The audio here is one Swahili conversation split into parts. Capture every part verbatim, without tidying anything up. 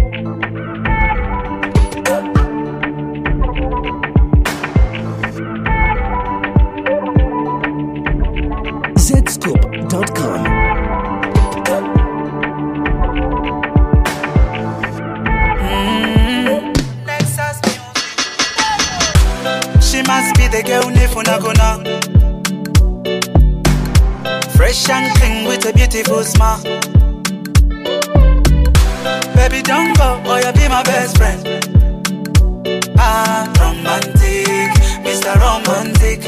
zscoop dot com. She must be the girl nifuna gonna. Fresh and clean with a beautiful smile. Baby don't go or you'll be my best friend. Ah, romantic, Mister Romantic.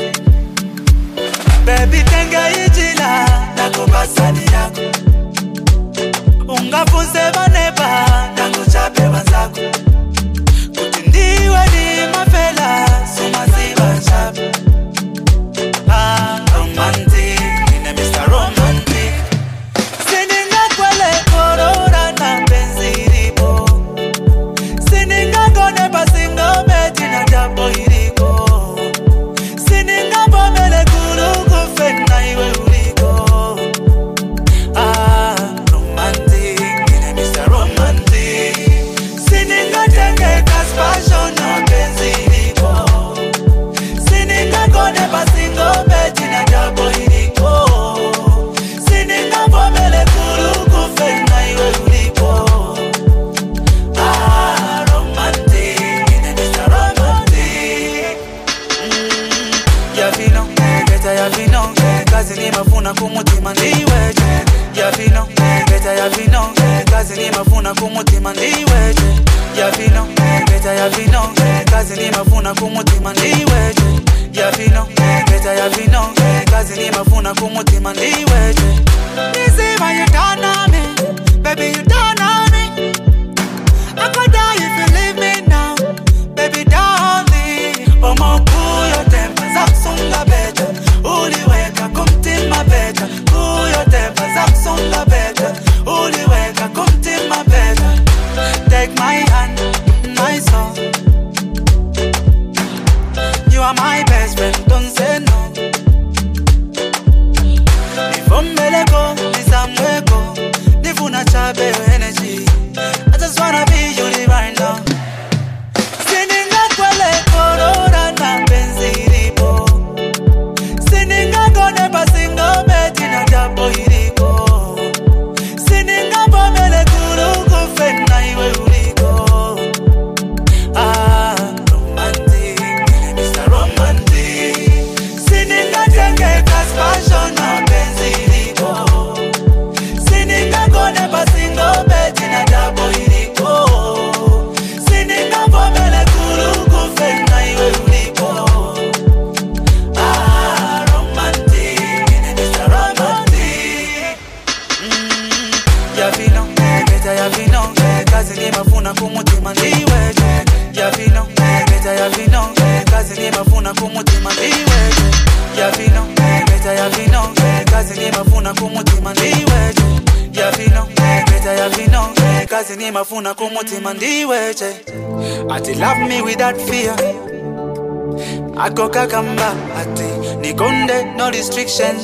Baby tenga ijila nakubasani yako. Ungafunze baneba nanguchape wanzako. Kutindiwe ni mafela sumaziba chape. Ah, romantic, nina Mister Romantic. Sininga kwele korora na benziripo. Sininga gone basingo meti na jabo iriko. Sininga bomele kulu kufena iwe uriko. Ah, romantic, nina Mister Romantic. Sininga tenge kaspasho na benziripo. Sininga gone basingo meti na jabo iriko. Sininga bomele kulu kufena iwe uriko. Ah, romantic, nina Mister Romantic. Mm, yavino, beta yavino, kazi ni mafuna kumutima ndiweje. Yavino, beta yavino, kazi ni mafuna kumutima ndiweje. Yavino, beta yavino, kazi ni mafuna kumutima ndiweje. Yavino, beta yavino, kazi ni mafuna kumutima ndiweje. Nizima you done on me, baby you done on me. I could die if you leave me now, baby darling. Omo kuyo tempa zaksunga beta, uliweka kumtima beta. Kuyo tempa zaksunga beta, uliweka kumtima beta. Take my hand, my soul. You are my best friend, don't say no. Nifombeleko, nisamweko, nifuna chabe energy. I just wanna be you right now. Sininga kwele korora na benziripo. Sininga gone basingo meti na jabo iriko. Sininga bomele kulu kufena iwe uriko. Ah, romantic, nina Mister Romantic. Sininga tenge kaspasho na benziripo. Sininga gone basingo meti na jabo iriko. Sininga bomele kulu kufena iwe uriko. Ah, romantic, nina Mister Romantic. Mm, yavino, beta yavino, kazi ni mafuna kumutima ndiweje. Yavino, beta yavino, kazi ni mafuna kumutima ndiweje. Yavino, beta yavino, kazi ni mafuna kumutima ndiweje. Yavino, beta yavino, kazi ni mafuna kumutima ndiweje. Ati love me without fear. Ako kakamba ati nikonde no restrictions.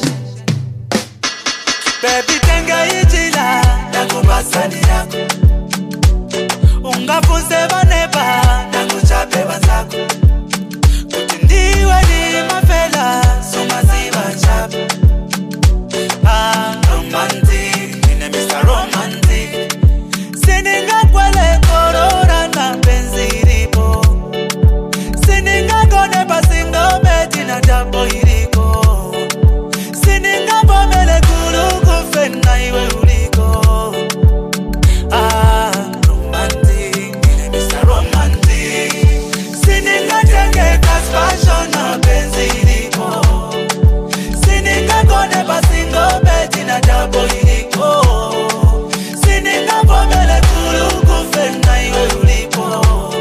Baby tenga ijila nakubasani yako. Ungafunze baneba nanguchape wanzako. Kutindiwe ni mafela sumaziba chape. Ah, romantic, nina Mister Romantic. Sininga kwele korora na benziripo. Sininga gone basingo meti na jabo iriko. Sininga bomele kulu kufena iwe uriko. Ah, romantic, nina Mister Romantic. Sininga tenge kaspasho na benziripo. Sininga gone basingo meti na jabo iriko. Sininga bomele kulu kufena iwe uriko.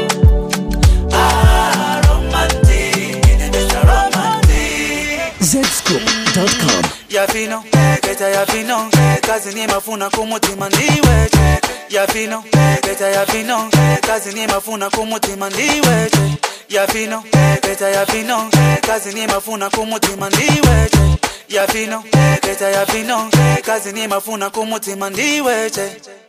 Ah, romantic, nina Mister Romantic. zscoop dot com. Yavino, beta yavino, kazi ni mafuna kumutima ndiweje. Yavino, beta yavino, kazi ni mafuna kumutima ndiweje. Yavino, beta yavino, kazi ni mafuna kumutima ndiweje. Yavino, beta yavino, kazi ni mafuna kumutima ndiweje.